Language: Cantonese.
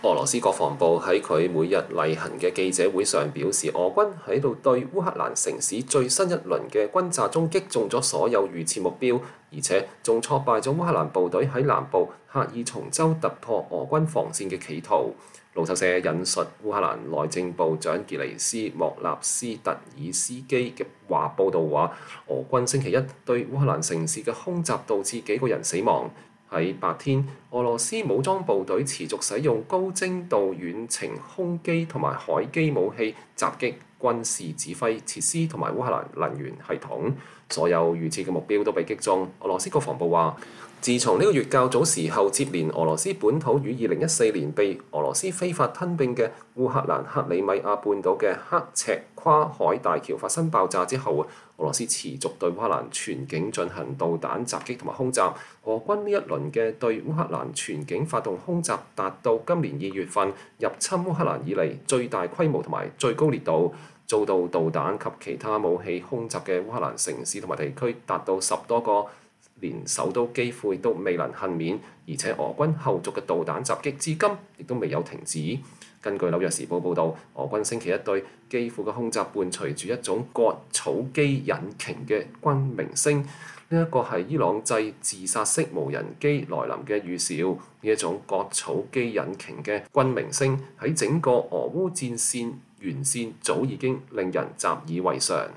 俄羅斯國防部喺佢每日例行嘅記者會上表示，俄軍喺度對烏克蘭城市最新一輪嘅轟炸中擊中咗所有預設目標，而且仲挫敗咗烏克蘭部隊喺南部赫爾松州突破俄軍防線嘅企圖。路透社引述烏克蘭內政部長傑尼斯莫納斯特爾斯基嘅報道話，俄軍星期一對烏克蘭城市嘅空襲導致幾個人死亡。喺白天，俄羅斯武裝部隊持續使用高精度遠程空機同埋海基武器襲擊軍事指揮設施同埋烏克蘭能源系統，所有預設嘅目標都被擊中。俄羅斯國防部話，自從呢個月較早時候接連俄羅斯本土與2014年被俄羅斯非法吞併嘅烏克蘭克里米亞半島嘅刻赤跨海大橋發生爆炸之後，俄羅斯持續對烏克蘭全境進行導彈襲擊同埋空襲。俄軍呢一輪嘅對烏克蘭全境發動空襲，達到今年2月份入侵烏克蘭以嚟最大規模同埋最高烈度。遭到導彈及其他武器空襲嘅烏克蘭城市同埋地區達到10多個，連首都基輔亦都未能幸免，而且俄軍後續嘅導彈襲擊至今亦都未有停止。根據紐約時報報導，俄軍星期一對基輔嘅空襲伴隨住一種割草機引擎嘅軍鳴聲，呢一個係伊朗製自殺式無人機來臨嘅預兆。呢一種割草機引擎嘅軍鳴聲喺整個俄烏戰線沿線早已經令人習以為常。